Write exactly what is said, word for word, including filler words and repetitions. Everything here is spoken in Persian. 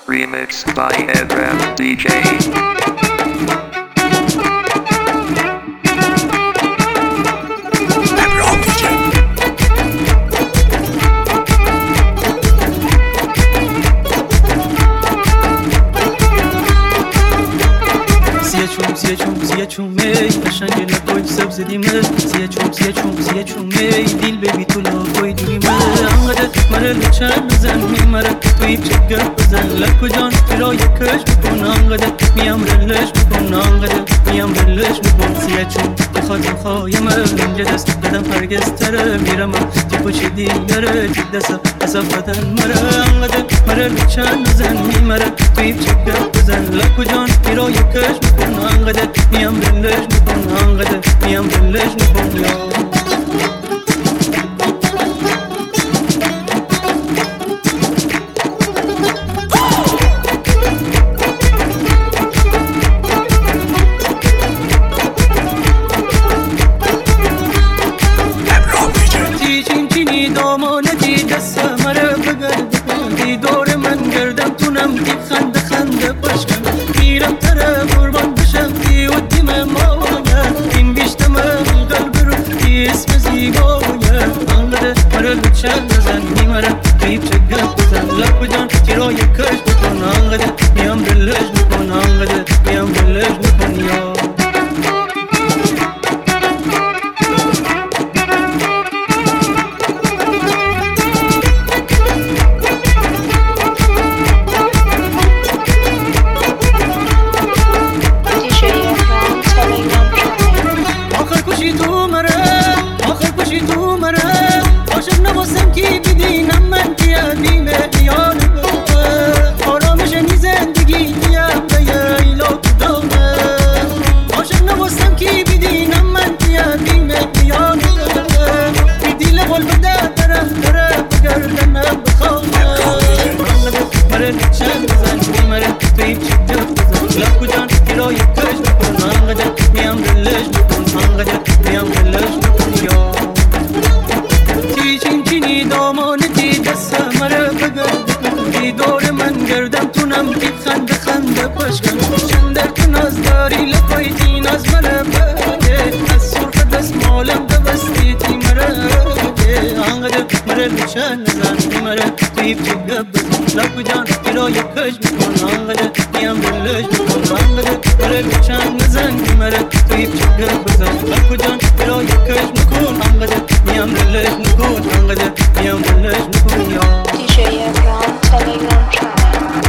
Remix by Edram دی جی. چوم سیه چوم سیه چومه قشنگ لبای سبز دیمه سیه چوم سیه چوم سیه چومه دیل ببی تو لبای دیمه انقدر مره لچن بزن میمره توی چگه بزن لکو جان ترای کش بکن انقدر میم رلش بکن انقدر میم رلش بکن سیه چوم بخاطر خواهیم اینجا دست بدم پرگز تره میرم تیپو چی دیگره جد دست اصف بدن مره انقدر مره لچن بزن میمره توی چگه بزن لکو جان ترای کش بکن انقدر میم رلش بکن انقدر میم رلش بکن یا دی جی Edram Telegram channel.